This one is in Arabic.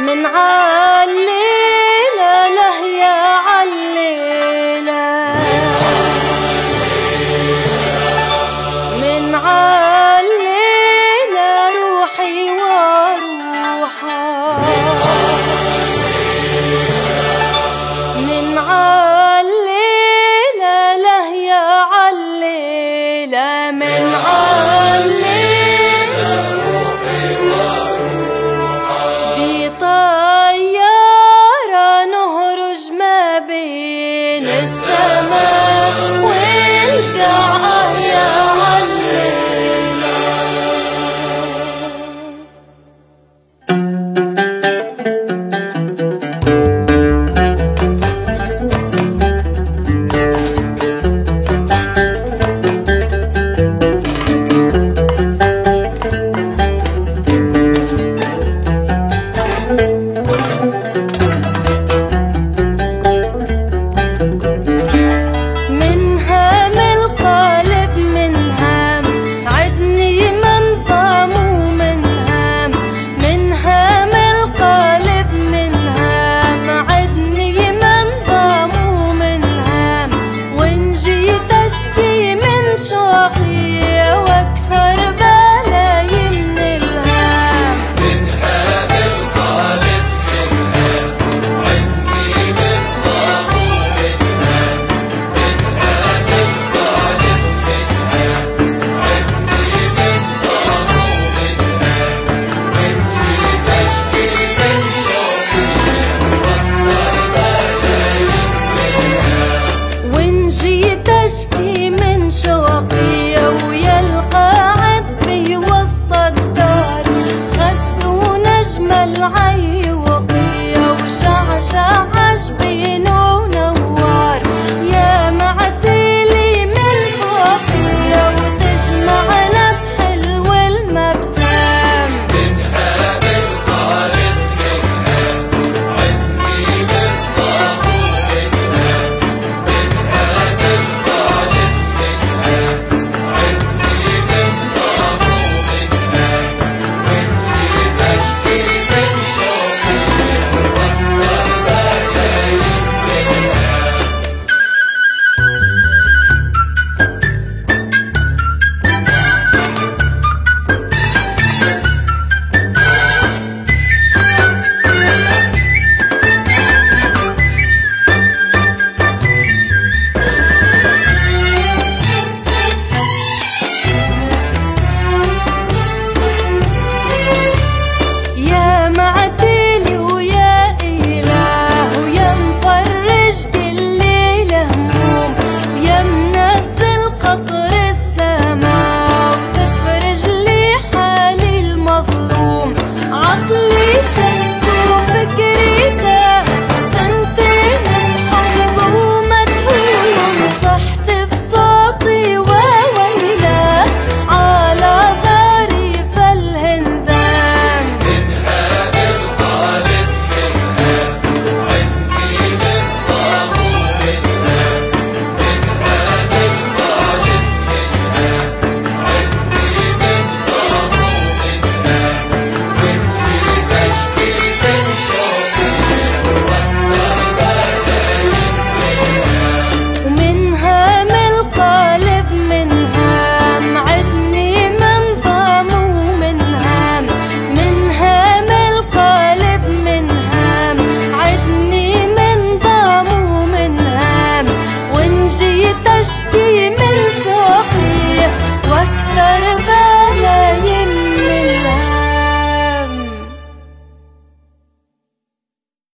من عليلة له يا عليلة، من عليلة روحي وروحها، من عليلة له يا عليلة، من عليلة روحي وروحها. بطيارة نهرج ما بين السماء والقاع يا عليلة. أشكي من شوقي وأكثر بلاي من الهام، منها بالقالب منها عندي من ضامو منها، منها بالقالب منها عندي من ضامو منها، وإن جيت أشكي من شوقي وأكثر بلاي منها، وإن جيت أشكي من شوقي ويا القاعد في وسط الدار، خدوا نجم العيوقي وشعشع جبينه ونوار، يا معتلي من فوقي وتجمعنا بحلو المبسام، منها بالقالب منها عندي من ضامو منها، منها بالقالب منها عندي من ضامو منها، وإن جيت أشكي من شوقي وأكثر بلاي منها. يا معتلي ويا إله ويا مفرج كل ليلة هموم، يا منزل قطر السما وتفرج لي حالي المظلوم، عقلي شلت وفكري تاه، سنتين الحب ومدهوم، صحت بصوتي وويلاه على ظريف الهندام، منها بالقالب منها عندي من ضامو منها، منها بالقالب منها عندي من ضامو منها، وإن جيت أشكي من شوقي وأكثر بلاي منها. ومنها من القالب منها معدني من ضام ومنهام، منها من القالب منها معدني من ضام ومنهام، وإن جيت أشكي من شوقي وأكثر